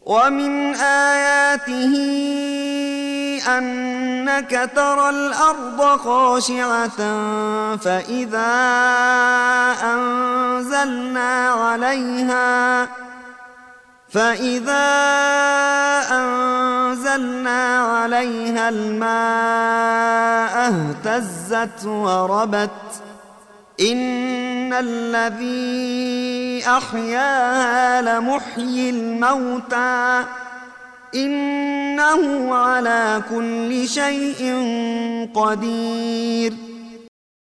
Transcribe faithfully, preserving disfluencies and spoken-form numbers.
ومن آياته أنك ترى الأرض خاشعة فإذا أنزلنا عليها فإذا أنزلنا عليها الماء اهتزت وربت إن الذي أحياها لمحيي الموتى إنه على كل شيء قدير